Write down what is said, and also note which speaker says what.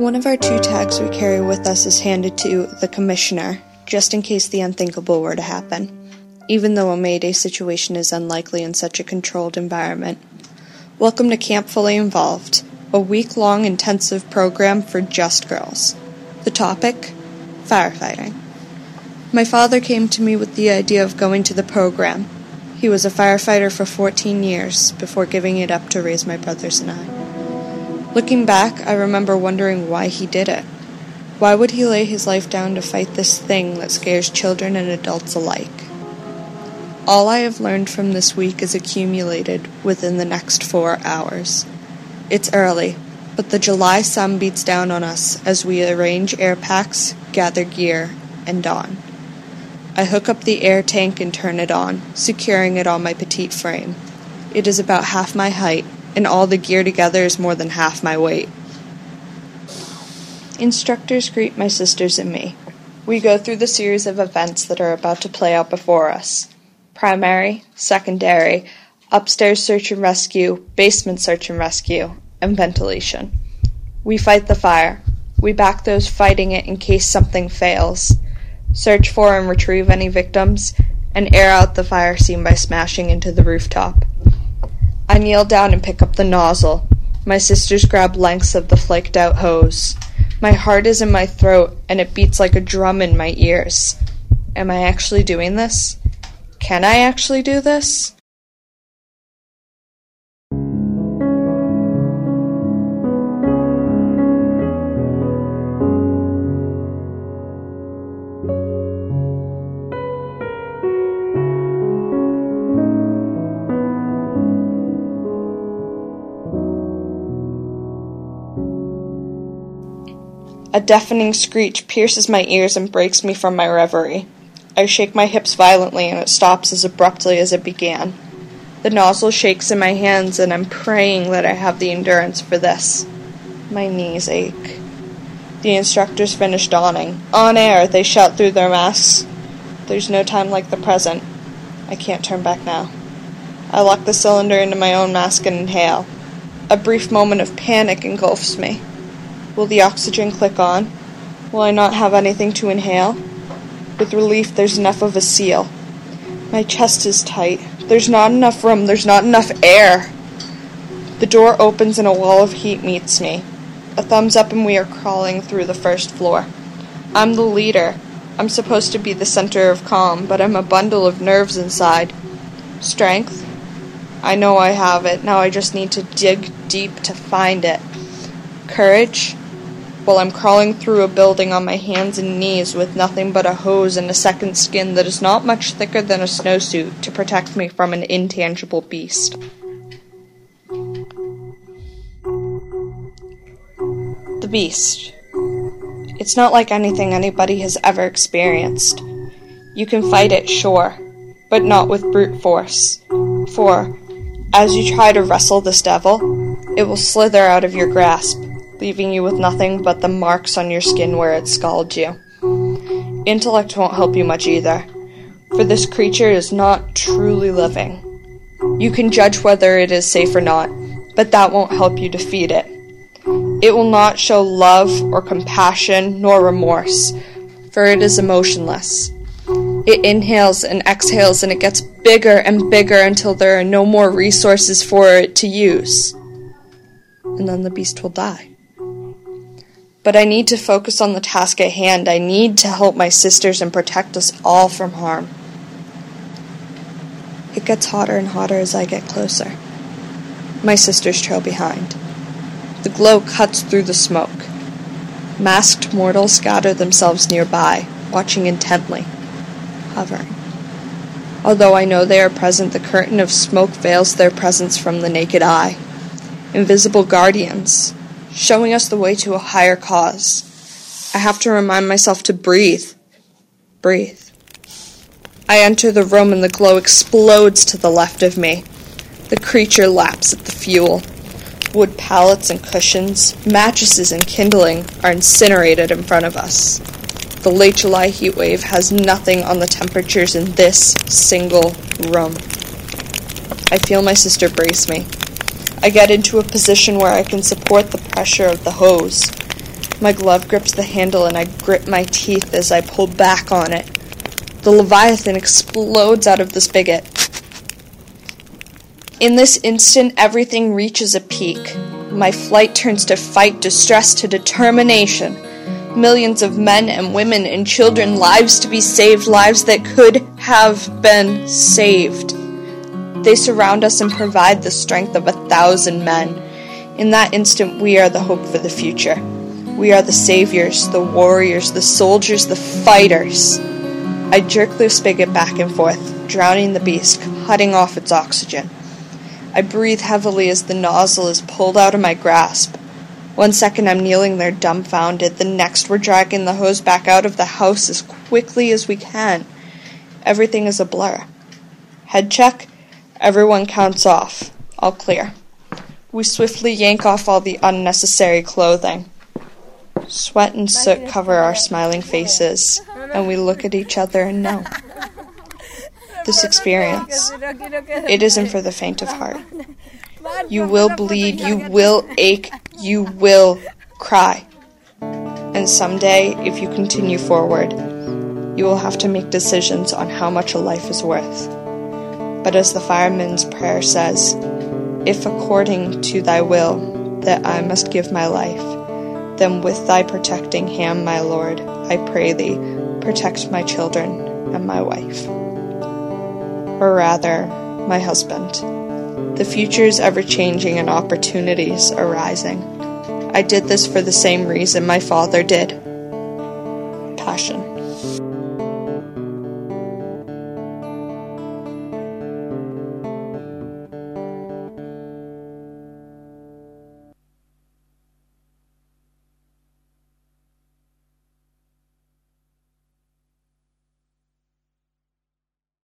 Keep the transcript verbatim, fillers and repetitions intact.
Speaker 1: One of our two tags we carry with us is handed to the commissioner, just in case the unthinkable were to happen, even though a Mayday situation is unlikely in such a controlled environment. Welcome to Camp Fully Involved, a week-long intensive program for just girls. The topic? Firefighting. My father came to me with the idea of going to the program. He was a firefighter for fourteen years before giving it up to raise my brothers and I. Looking back, I remember wondering why he did it. Why would he lay his life down to fight this thing that scares children and adults alike? All I have learned from this week is accumulated within the next four hours. It's early, but the July sun beats down on us as we arrange air packs, gather gear, and don. I hook up the air tank and turn it on, securing it on my petite frame. It is about half my height, and all the gear together is more than half my weight. Instructors greet my sisters and me. We go through the series of events that are about to play out before us. Primary, secondary, upstairs search and rescue, basement search and rescue, and ventilation. We fight the fire. We back those fighting it in case something fails. Search for and retrieve any victims, and air out the fire scene by smashing into the rooftop. I kneel down and pick up the nozzle. My sisters grab lengths of the flaked-out hose. My heart is in my throat, and it beats like a drum in my ears. Am I actually doing this? Can I actually do this? A deafening screech pierces my ears and breaks me from my reverie. I shake my hips violently and it stops as abruptly as it began. The nozzle shakes in my hands and I'm praying that I have the endurance for this. My knees ache. The instructors finish donning. On air, they shout through their masks. There's no time like the present. I can't turn back now. I lock the cylinder into my own mask and inhale. A brief moment of panic engulfs me. Will the oxygen click on? Will I not have anything to inhale? With relief, there's enough of a seal. My chest is tight. There's not enough room. There's not enough air. The door opens and a wall of heat meets me. A thumbs up and we are crawling through the first floor. I'm the leader. I'm supposed to be the center of calm, but I'm a bundle of nerves inside. Strength? I know I have it. Now I just need to dig deep to find it. Courage? Well, I'm crawling through a building on my hands and knees with nothing but a hose and a second skin that is not much thicker than a snowsuit to protect me from an intangible beast. The beast. It's not like anything anybody has ever experienced. You can fight it, sure, but not with brute force. For, as you try to wrestle this devil, it will slither out of your grasp, leaving you with nothing but the marks on your skin where it scalded you. Intellect won't help you much either, for this creature is not truly living. You can judge whether it is safe or not, but that won't help you defeat it. It will not show love or compassion nor remorse, for it is emotionless. It inhales and exhales and it gets bigger and bigger until there are no more resources for it to use. And then the beast will die. But I need to focus on the task at hand. I need to help my sisters and protect us all from harm. It gets hotter and hotter as I get closer. My sisters trail behind. The glow cuts through the smoke. Masked mortals scatter themselves nearby, watching intently, hovering. Although I know they are present, the curtain of smoke veils their presence from the naked eye. Invisible guardians, showing us the way to a higher cause. I have to remind myself to breathe. Breathe. I enter the room and the glow explodes to the left of me. The creature laps at the fuel. Wood pallets and cushions, mattresses and kindling are incinerated in front of us. The late July heat wave has nothing on the temperatures in this single room. I feel my sister brace me. I get into a position where I can support the pressure of the hose. My glove grips the handle and I grit my teeth as I pull back on it. The Leviathan explodes out of the spigot. In this instant, everything reaches a peak. My flight turns to fight, distress to determination. Millions of men and women and children, lives to be saved, lives that could have been saved. They surround us and provide the strength of a thousand men. In that instant, we are the hope for the future. We are the saviors, the warriors, the soldiers, the fighters. I jerk the spigot back and forth, drowning the beast, cutting off its oxygen. I breathe heavily as the nozzle is pulled out of my grasp. One second I'm kneeling there dumbfounded. The next we're dragging the hose back out of the house as quickly as we can. Everything is a blur. Head check. Everyone counts off. All clear. We swiftly yank off all the unnecessary clothing. Sweat and soot cover our smiling faces, and we look at each other and know. This experience, it isn't for the faint of heart. You will bleed, you will ache, you will cry. And someday, if you continue forward, you will have to make decisions on how much a life is worth. But as the fireman's prayer says, if according to thy will that I must give my life, then with thy protecting hand, my Lord, I pray thee, protect my children and my wife. Or rather, my husband. The future is ever-changing and opportunities arising. I did this for the same reason my father did. Passion.